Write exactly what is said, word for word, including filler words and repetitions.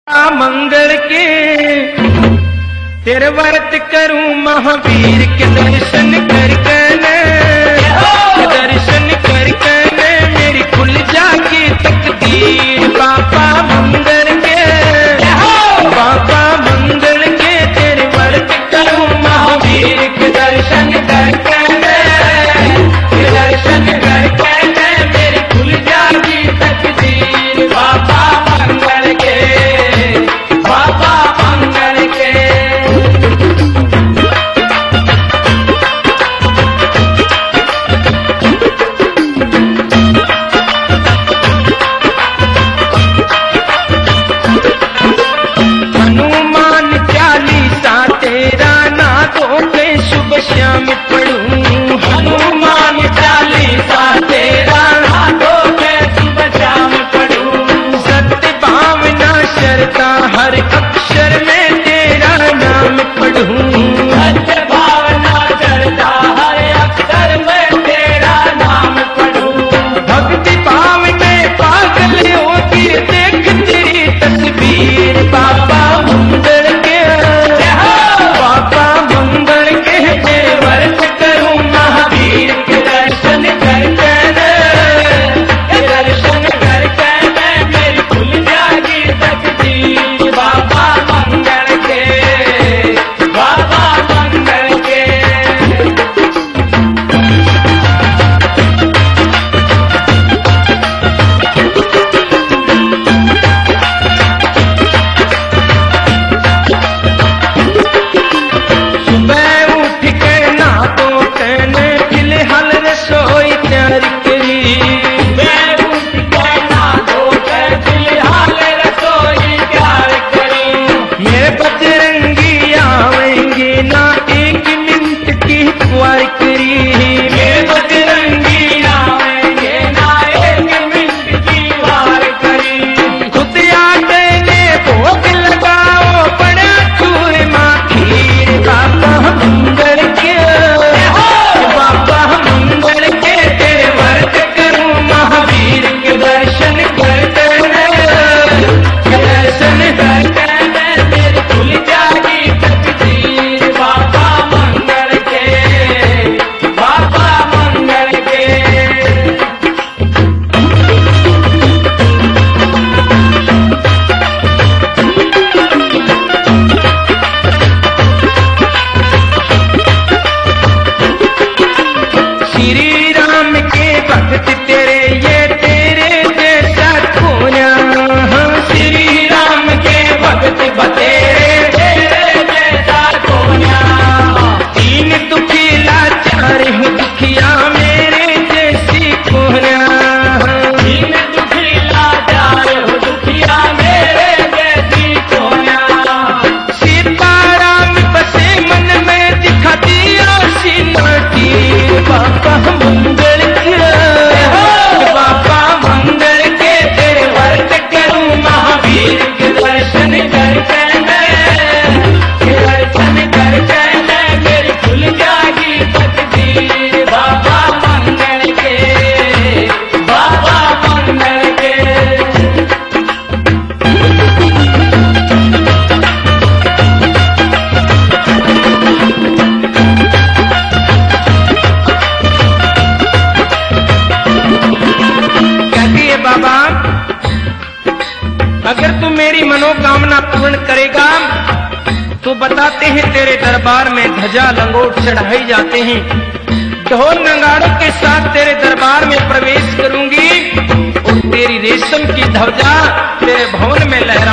मंगल के तेरे व्रत करूं महावीर के दर्शन करके दर्शन करके मेरी खुल जाके तकदीर। बाबा मंगल के बाबा मंगल के तेरे व्रत करूं महावीर के दर्शन करके दर्शन करके मेरी खुल जाके तकदीर। बाबा मंगल के बाबा मंगल के हनुमान चालीसा तेरा ना तो मैं शुभ श्याम पढ़ूं। हनुमान चालीसा तेरा ना तो मैं शुभ श्याम पढ़ूं। सत्य भावना श्रद्धा हर अक्षर में तेरा नाम पढ़ूं। सत्य भावना श्रद्धा हर अक्षर में तेरा नाम पढ़ूं। भक्ति भाव में पागल होती देख तेरी तस्वीर। बाबा मंगल के बाबा मंगल के तेरे व्रत करूं महावीर के दर्शन करके दर्शन करके मेरी खुल जाएगी तकदीर। बाबा मंगल के बाबा मंगल के सुबह उठ के ना तो कहने फिलहाल रसोई तैयार करी। सुबह उठ के ना तो कह फिलहाल रसोई तैयार करी। मेरे बजरंगी आवेंगे ना एक मिनट की पुकार करी। मेरे बजरंगी आवेंगे ना एक मिनट की पुकार करी। खुद आटे ने भोग लगाओ बड़ा चूरमा खीर। बाबा मंगल के बाबा मंगल के तेरे व्रत करूं महावीर के दर्शन करके दर्शन करके मेरी खुल जाएगी तकदीर। बाबा मंगल के बाबा मंगल के श्री राम के भक्त तेरे ये तेरे जैसा खोया। श्री राम के भक्त बतेरे तेरे जैसा खोया। तीन दुखी लाचार हूँ दुखिया मेरे जैसी खोया। तीन दुखी लाचार हूँ दुखिया मेरे जैसी खोया। सीताराम बसे मन में दिखा दिया सिमटी। बाबा मंगल के बाबा मंगल के तेरे व्रत करूं महावीर के दर्शन करके दर्शन करके मेरी खुल जाएगी तकदीर। बाबा मंगल के बाबा मंगल के कहती है बाबा अगर तू मेरी मनोकामना पूर्ण करेगा तो बताते हैं तेरे दरबार में ध्वजा लंगोट चढ़ाई जाते हैं। ढोल नगाड़ों के साथ तेरे दरबार में प्रवेश करूंगी और तेरी रेशम की ध्वजा तेरे भवन में लहरा